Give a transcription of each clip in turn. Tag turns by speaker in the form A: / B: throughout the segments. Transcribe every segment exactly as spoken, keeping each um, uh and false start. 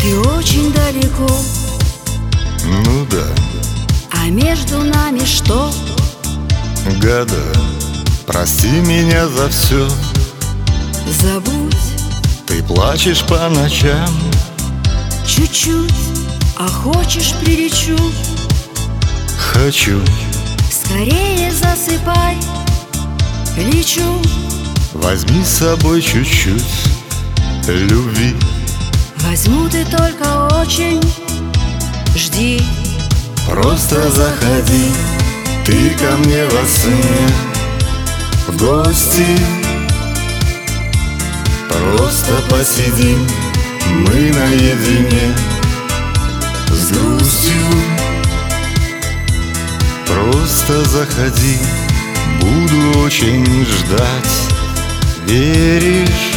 A: И очень далеко.
B: Ну да.
A: А между нами что?
B: Года. Прости меня за все.
A: Забудь.
B: Ты плачешь по ночам.
A: Чуть-чуть. А хочешь, прилечу?
B: Хочу.
A: Скорее засыпай. Лечу.
B: Возьми с собой чуть-чуть любви.
A: Возьму, ты только очень жди.
B: Просто заходи ты ко мне во сне в гости. Просто посидим мы наедине с грустью. Просто заходи, буду очень ждать. Веришь?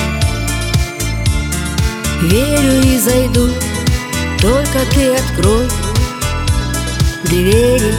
A: Верю и зайду, только ты открой двери.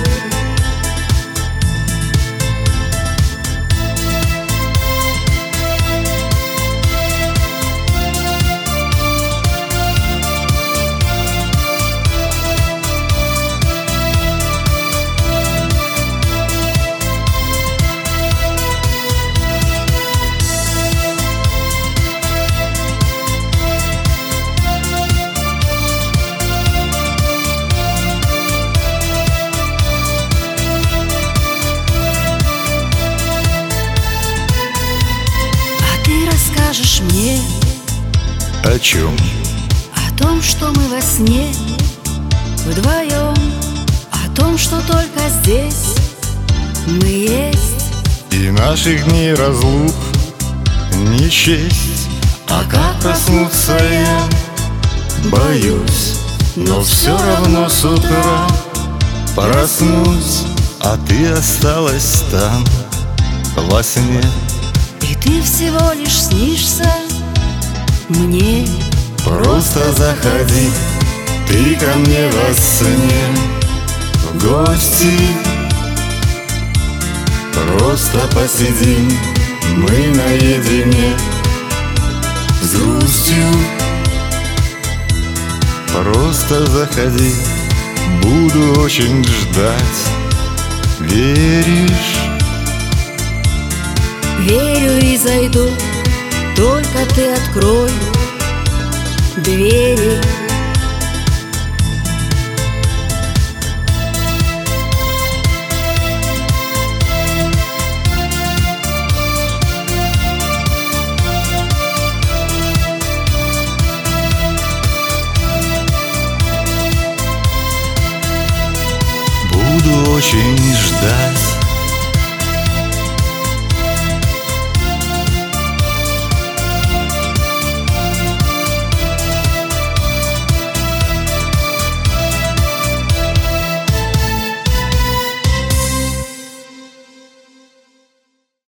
A: Скажешь мне
B: о чем?
A: О том, что мы во сне вдвоем, о том, что только здесь мы есть.
B: И наших дней разлук не счесть. А как проснуться я боюсь, но все равно с утра проснусь, а ты осталась там во сне.
A: И ты всего лишь снишься мне.
B: Просто заходи ты ко мне во сне в гости. Просто посидим мы наедине с грустью. Просто заходи, буду очень ждать. Веришь?
A: Верю и зайду, только ты открой двери.
B: Буду очень ждать.